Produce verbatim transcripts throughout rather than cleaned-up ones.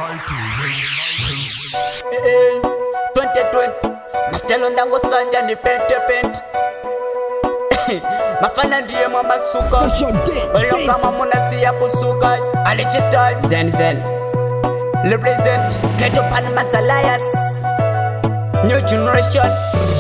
twenty twenty Mastelo ndango sanja ni pente pente Mafana ndiye mama suka Olo kama munasi ya kusuka Alichista Zen Zen Represent Keto Panama Zalayas New generation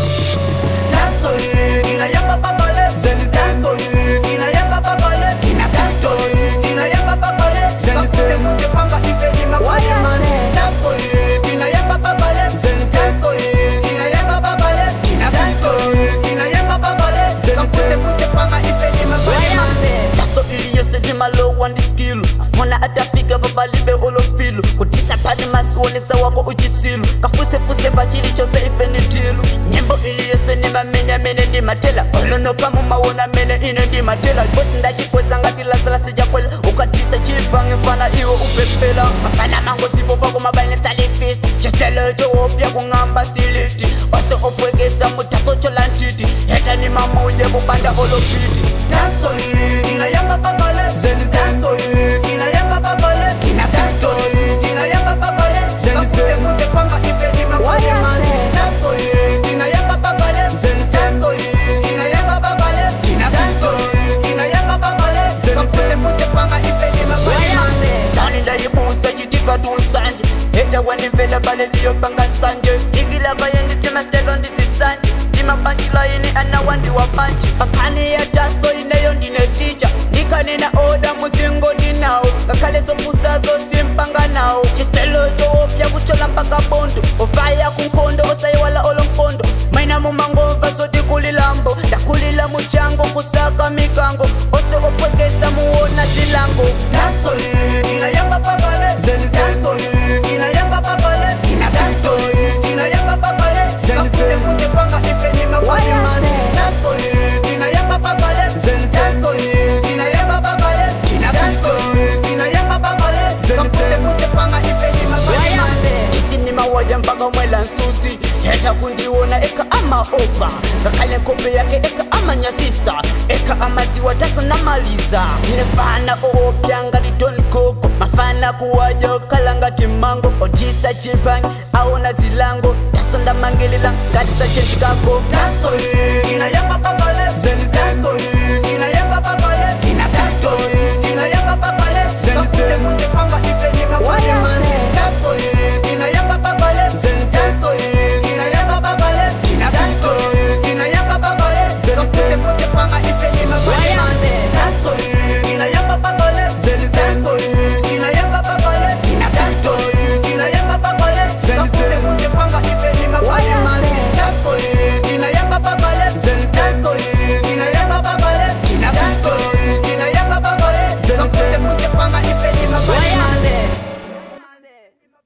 Taso yi Ina yamba bagole Zen Zen Taso yi Ina yamba bagole Ina kato yi Ina yamba bagole Zen Zen Kakuse panga ipe ni makwani man Taso yi Ina yamba bagole Zen Zen Taso yi Ina yamba bagole Ina kato yi Ina yamba bagole Zen Zen Kakuse panga ipe ni makwani man Taso ili yose di malo wandi skill Afona atafika baba libe olo filu Kutisa pani masuonesa wako ujisilu Kafuse fuse bachili chose ife ni tilu Nyembo ili yose ni mamenya mene ni matela Olono kama mawona mene ine ni matela Bosi ndachi kweza ngati lazala sija kwela Ukatisa chipangi mfana iwo upepela Mafana mango zipo bako mabaine salifist Chestele jo opya kungamba siliti Oso opwekesa mutaso cholantiti Heta ni mama uje kubanda olo fiti Taso yi, ina yamba bagole Zen zen Taso yi, ina yamba bagole Ina kato yi, ina yamba bagole Zen zen Kakuse muse panga ipe ni makwani man Taso yi, ina yamba bagole Zen zen Taso yi, ina yamba bagole Ina kato yi, ina yamba bagole Zen zen Kakuse muse panga ipe ni makwani man Sani nda yibusta jitipa dunsanje Heta wani mvela bale liyo panga nsanje Igila kaya ndisi mastelo ndisi sanje Dima panchi la ini ana wandi wa panchi Pakani ya taso ineyo ndine teacher Nikani na oda muzingo dinao Kakale so musazo simpanga nao Chistelo jo opya kuchola mpaka bondo Ovaya kunkondo osaye wala olo mkondo Maina mumango vaso di kulilambo Da kulila muchango kusaka mikango Ose opwekesa muona zilango Taso yi, ina yamba pagale Zen zen Taso yi, ina yamba pagale Ina kato yi, ina yamba pagale Zen zen Kakuse muse panga ipe ni makwani man Taso yi, ina yamba pagale Zen zen Taso yi, ina yamba pagale Ina kato yi, ina yamba pagale Zen zen Kakuse muse panga ipe ni makwani man Kisi ni mawaya mpaka mwela nsusi Heta kundiwona eka ama opa Kakale kope yake eka ama nyasisa Eka ama ziwa tasa na maliza Nefana oopya ngati Don Koko Mafana kuwaja kalanga timango Odisa chimpangi aona zilango Taso nda mangelila ngati sa chenzikako Taso yi, ina yamba bagole Zen zen Taso yi, ina yamba bagole Ina kato yi, ina yamba bagole Zen zen Kakuse muse panga ipe ni makwani